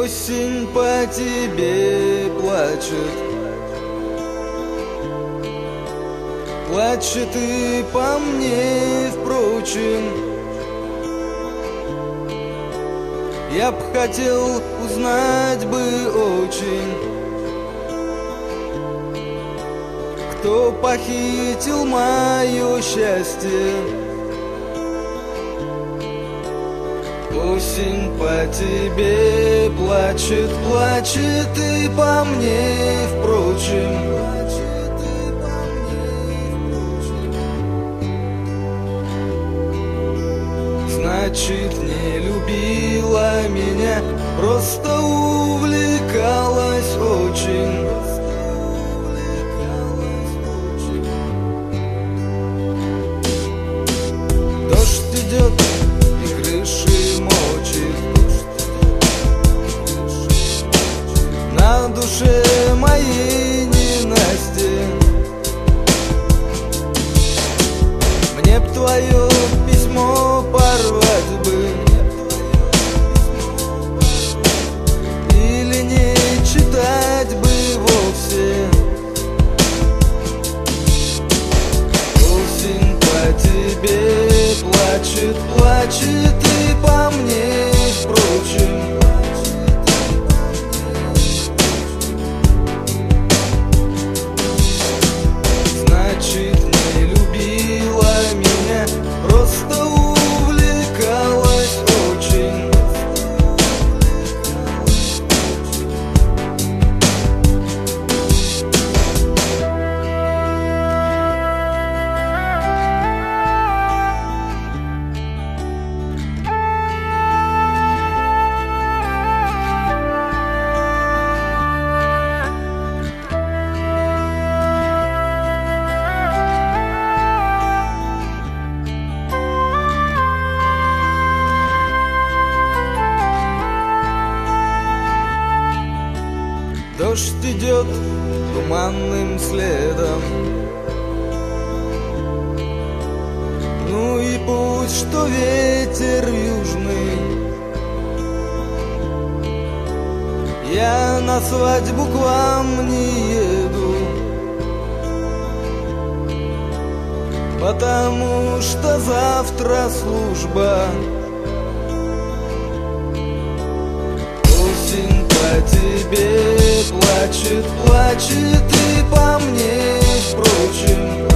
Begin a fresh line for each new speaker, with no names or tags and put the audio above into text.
Осень по тебе плачет, плачет и по мне, впрочем. Я б хотел узнать бы очень, кто похитил мое счастье. Осень по тебе плачет, плачет и по мне, впрочем. Значит, не любила меня, просто увлекалась очень. Дождь идет и крыши мочит, на душе моей ненастье. Мне б твое письмо порвать бы, или не читать бы вовсе. Осень по тебе плачет, плачет и по мне, впрочем. Значит, не любила меня, просто увлекалась очень. Дождь идет туманным следом, ну и пусть что ветер южный. Я на свадьбу к вам не еду, потому что завтра служба. Осень по тебе плачет, плачет и по мне, впрочем.